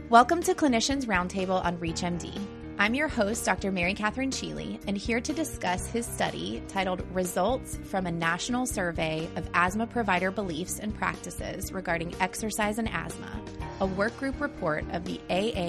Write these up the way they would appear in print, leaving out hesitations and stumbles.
Welcome to Clinicians Roundtable on ReachMD. I'm your host, Dr. Mary Catherine Sheely, and here to discuss his study titled Results from a National Survey of Asthma Provider Beliefs and Practices Regarding Exercise and Asthma, a workgroup report of the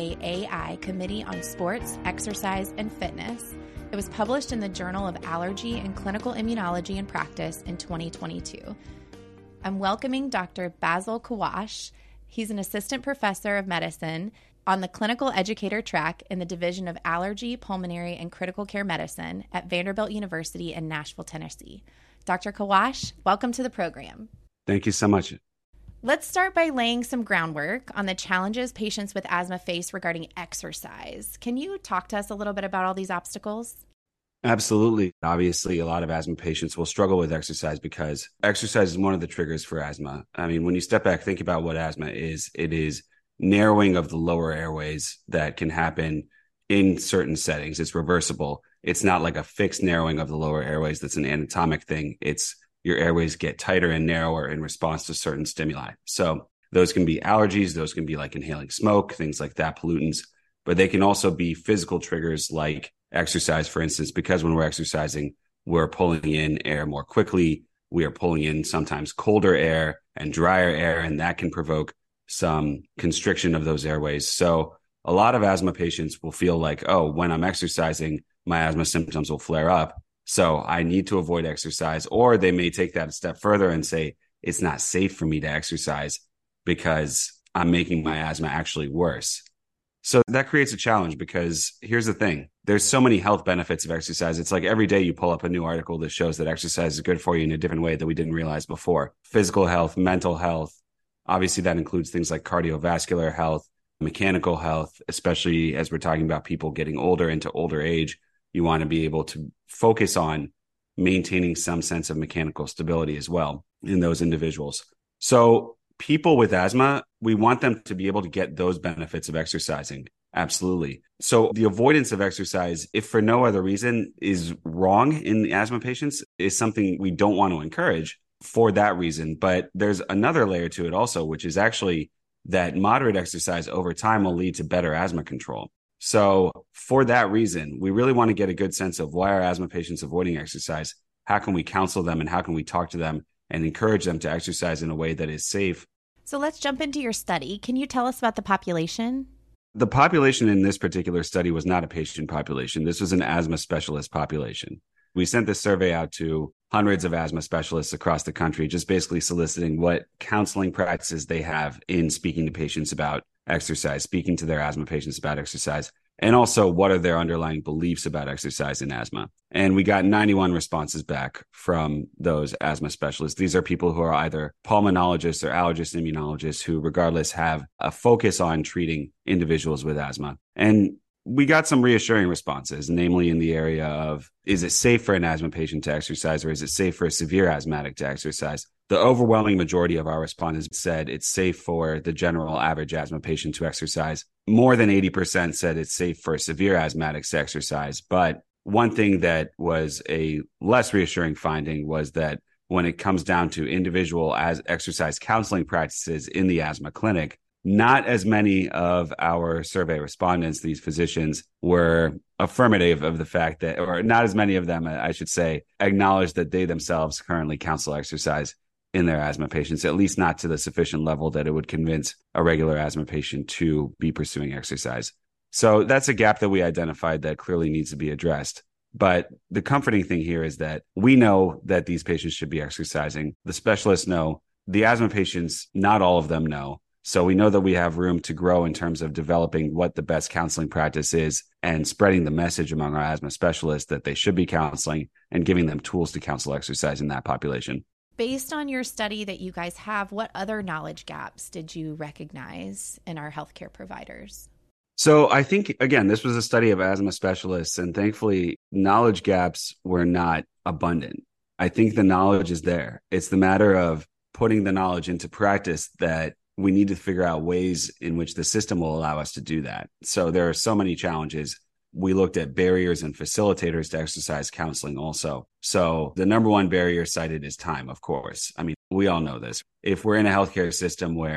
AAAI Committee on Sports, Exercise, and Fitness. It was published in the Journal of Allergy and Clinical Immunology and Practice in 2022. I'm welcoming Dr. Basil Kawash. He's an assistant professor of medicine on the clinical educator track in the Division of Allergy, Pulmonary, and Critical Care Medicine at Vanderbilt University in Nashville, Tennessee. Dr. Kawash, welcome to the program. Thank you so much. Let's start by laying some groundwork on the challenges patients with asthma face regarding exercise. Can you talk to us a little bit about all these obstacles? Absolutely. Obviously, a lot of asthma patients will struggle with exercise because exercise is one of the triggers for asthma. I mean, when you step back, think about what asthma is. It is narrowing of the lower airways that can happen in certain settings. It's reversible. It's not like a fixed narrowing of the lower airways that's an anatomic thing. It's your airways get tighter and narrower in response to certain stimuli. So those can be allergies. Those can be like inhaling smoke, things like that, pollutants. But they can also be physical triggers like exercise, for instance, because when we're exercising, we're pulling in air more quickly. We are pulling in sometimes colder air and drier air, and that can provoke some constriction of those airways. So a lot of asthma patients will feel like, oh, when I'm exercising, my asthma symptoms will flare up. So I need to avoid exercise. Or they may take that a step further and say, it's not safe for me to exercise because I'm making my asthma actually worse. So that creates a challenge because here's the thing. There's so many health benefits of exercise. It's like every day you pull up a new article that shows that exercise is good for you in a different way that we didn't realize before. Physical health, mental health. Obviously, that includes things like cardiovascular health, mechanical health, especially as we're talking about people getting older into older age. You want to be able to focus on maintaining some sense of mechanical stability as well in those individuals. So people with asthma, we want them to be able to get those benefits of exercising. Absolutely. So the avoidance of exercise, if for no other reason, is wrong in asthma patients, is something we don't want to encourage for that reason. But there's another layer to it also, which is actually that moderate exercise over time will lead to better asthma control. So for that reason, we really want to get a good sense of why are asthma patients avoiding exercise? How can we counsel them and how can we talk to them and encourage them to exercise in a way that is safe? So let's jump into your study. Can you tell us about the population? The population in this particular study was not a patient population. This was an asthma specialist population. We sent this survey out to hundreds of asthma specialists across the country, just basically soliciting what counseling practices they have in speaking to patients about exercise, speaking to their asthma patients about exercise, and also what are their underlying beliefs about exercise and asthma. And we got 91 responses back from those asthma specialists. These are people who are either pulmonologists or allergist immunologists who regardless have a focus on treating individuals with asthma. And we got some reassuring responses, namely in the area of, is it safe for an asthma patient to exercise or is it safe for a severe asthmatic to exercise? The overwhelming majority of our respondents said it's safe for the general average asthma patient to exercise. More than 80% said it's safe for severe asthmatics to exercise. But one thing that was a less reassuring finding was that when it comes down to individual exercise counseling practices in the asthma clinic, not as many of our survey respondents, these physicians, were affirmative of the fact that, or not as many of them, I should say, acknowledged that they themselves currently counsel exercise in their asthma patients, at least not to the sufficient level that it would convince a regular asthma patient to be pursuing exercise. So that's a gap that we identified that clearly needs to be addressed. But the comforting thing here is that we know that these patients should be exercising. The specialists know. The asthma patients, not all of them know. So we know that we have room to grow in terms of developing what the best counseling practice is and spreading the message among our asthma specialists that they should be counseling and giving them tools to counsel exercise in that population. Based on your study that you guys have, what other knowledge gaps did you recognize in our healthcare providers? So I think, again, this was a study of asthma specialists, and thankfully, knowledge gaps were not abundant. I think the knowledge is there. It's the matter of putting the knowledge into practice that we need to figure out ways in which the system will allow us to do that. So there are so many challenges. We looked at barriers and facilitators to exercise counseling also. So the number one barrier cited is time, of course. I mean, we all know this. If we're in a healthcare system where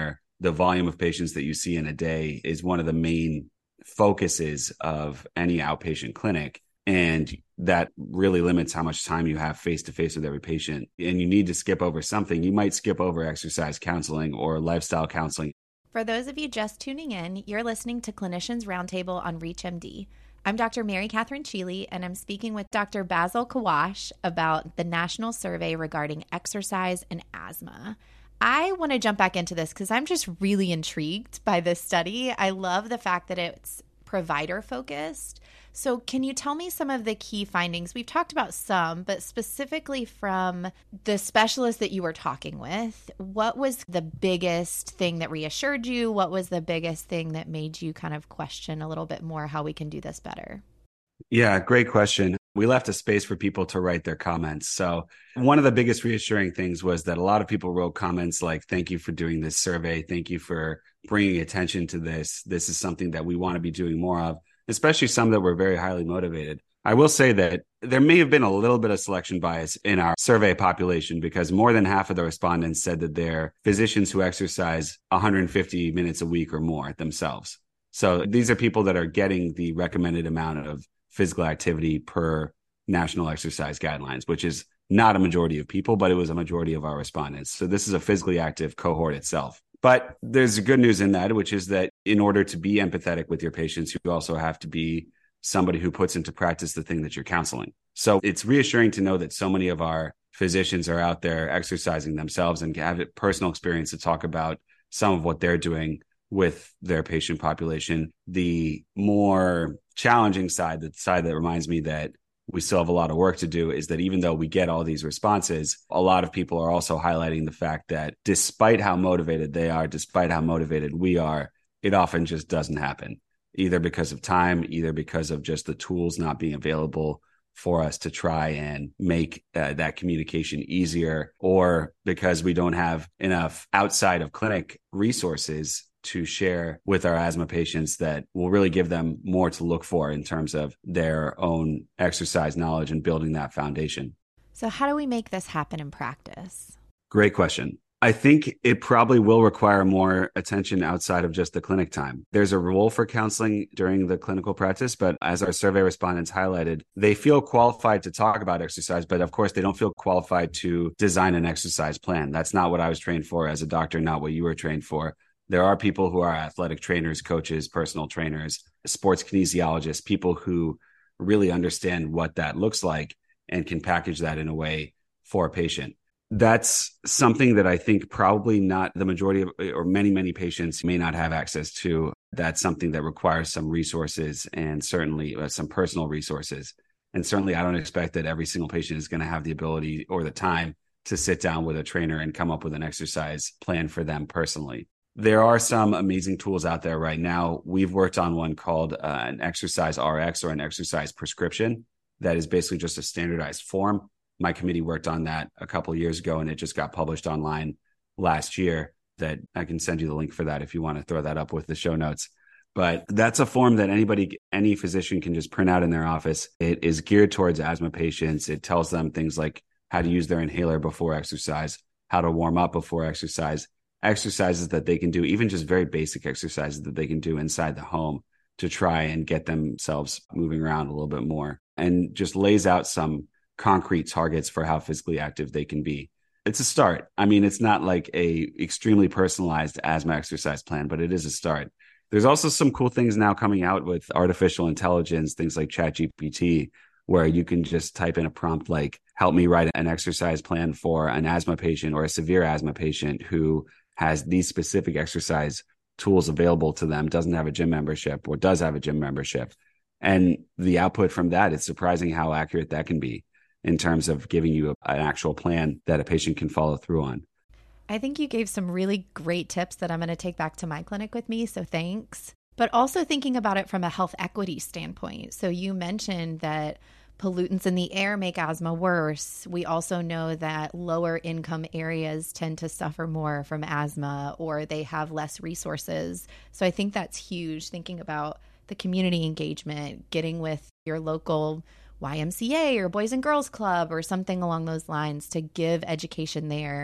the volume of patients that you see in a day is one of the main focuses of any outpatient clinic. And that really limits how much time you have face to face with every patient. And you need to skip over something. You might skip over exercise counseling or lifestyle counseling. For those of you just tuning in, you're listening to Clinicians Roundtable on ReachMD. I'm Dr. Mary Catherine Sheely, and I'm speaking with Dr. Basil Kawash about the national survey regarding exercise and asthma. I want to jump back into this because I'm just really intrigued by this study. I love the fact that it's provider focused. So can you tell me some of the key findings? We've talked about some, but specifically from the specialist that you were talking with, what was the biggest thing that reassured you? What was the biggest thing that made you kind of question a little bit more how we can do this better? Yeah, great question. We left a space for people to write their comments. So one of the biggest reassuring things was that a lot of people wrote comments like, thank you for doing this survey. Thank you for bringing attention to this. This is something that we want to be doing more of, especially some that were very highly motivated. I will say that there may have been a little bit of selection bias in our survey population because more than half of the respondents said that they're physicians who exercise 150 minutes a week or more themselves. So these are people that are getting the recommended amount of physical activity per national exercise guidelines, which is not a majority of people, but it was a majority of our respondents. So this is a physically active cohort itself. But there's good news in that, which is that in order to be empathetic with your patients, you also have to be somebody who puts into practice the thing that you're counseling. So it's reassuring to know that so many of our physicians are out there exercising themselves and have personal experience to talk about some of what they're doing with their patient population. The more challenging side, the side that reminds me that we still have a lot of work to do, is that even though we get all these responses, a lot of people are also highlighting the fact that despite how motivated they are, despite how motivated we are, it often just doesn't happen, either because of time, either because of just the tools not being available for us to try and make that communication easier, or because we don't have enough outside of clinic resources to share with our asthma patients that will really give them more to look for in terms of their own exercise knowledge and building that foundation. So how do we make this happen in practice? Great question. I think it probably will require more attention outside of just the clinic time. There's a role for counseling during the clinical practice, but as our survey respondents highlighted, they feel qualified to talk about exercise, but of course they don't feel qualified to design an exercise plan. That's not what I was trained for as a doctor, not what you were trained for. There are people who are athletic trainers, coaches, personal trainers, sports kinesiologists, people who really understand what that looks like and can package that in a way for a patient. That's something that I think probably not the majority of, or many patients may not have access to. That's something that requires some resources and certainly some personal resources. And certainly I don't expect that every single patient is going to have the ability or the time to sit down with a trainer and come up with an exercise plan for them personally. There are some amazing tools out there right now. We've worked on one called an exercise RX, or an exercise prescription, that is basically just a standardized form. My committee worked on that a couple of years ago, and it just got published online last year. That I can send you the link for that if you want to throw that up with the show notes. But that's a form that any physician can just print out in their office. It is geared towards asthma patients. It tells them things like how to use their inhaler before exercise, how to warm up before exercise, exercises that they can do, even just very basic exercises that they can do inside the home to try and get themselves moving around a little bit more, and just lays out some concrete targets for how physically active they can be. It's a start. I mean, it's not like a extremely personalized asthma exercise plan, but it is a start. There's also some cool things now coming out with artificial intelligence, things like ChatGPT, where you can just type in a prompt like, help me write an exercise plan for an asthma patient or a severe asthma patient who has these specific exercise tools available to them, doesn't have a gym membership or does have a gym membership. And the output from that, it's surprising how accurate that can be in terms of giving you an actual plan that a patient can follow through on. I think you gave some really great tips that I'm going to take back to my clinic with me, so thanks. But also thinking about it from a health equity standpoint. So you mentioned that pollutants in the air make asthma worse. We also know that lower income areas tend to suffer more from asthma, or they have less resources. So I think that's huge, thinking about the community engagement, getting with your local YMCA or Boys and Girls Club or something along those lines to give education there.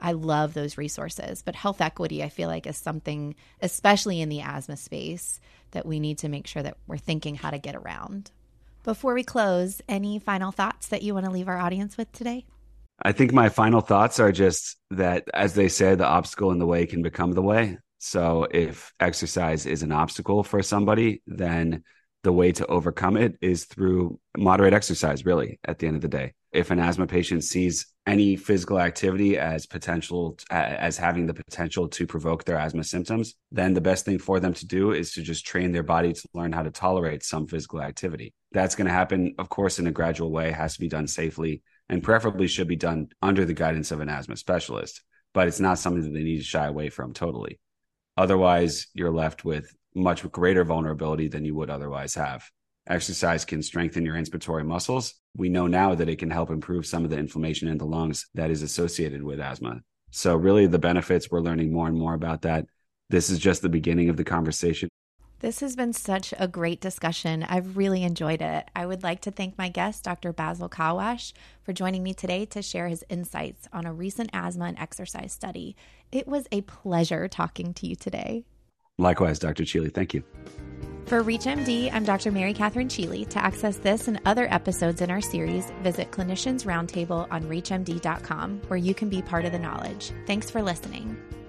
I love those resources. But health equity, I feel like, is something, especially in the asthma space, that we need to make sure that we're thinking how to get around. Before we close, any final thoughts that you want to leave our audience with today? I think my final thoughts are just that, as they say, the obstacle in the way can become the way. So if exercise is an obstacle for somebody, then the way to overcome it is through moderate exercise, really, at the end of the day. If an asthma patient sees any physical activity as having the potential to provoke their asthma symptoms, then the best thing for them to do is to just train their body to learn how to tolerate some physical activity. That's going to happen, of course, in a gradual way, has to be done safely, and preferably should be done under the guidance of an asthma specialist. But it's not something that they need to shy away from totally. Otherwise, you're left with much greater vulnerability than you would otherwise have. Exercise can strengthen your inspiratory muscles. We know now that it can help improve some of the inflammation in the lungs that is associated with asthma. So really the benefits, we're learning more and more about that. This is just the beginning of the conversation. This has been such a great discussion. I've really enjoyed it. I would like to thank my guest, Dr. Basil Kawash, for joining me today to share his insights on a recent asthma and exercise study. It was a pleasure talking to you today. Likewise, Dr. Cheeley. Thank you. For ReachMD, I'm Dr. Mary Catherine Cheeley. To access this and other episodes in our series, visit Clinicians Roundtable on ReachMD.com, where you can be part of the knowledge. Thanks for listening.